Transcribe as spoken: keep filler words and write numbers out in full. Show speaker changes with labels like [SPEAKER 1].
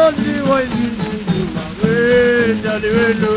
[SPEAKER 1] Lord, we want you to do my way, Daddy, we know.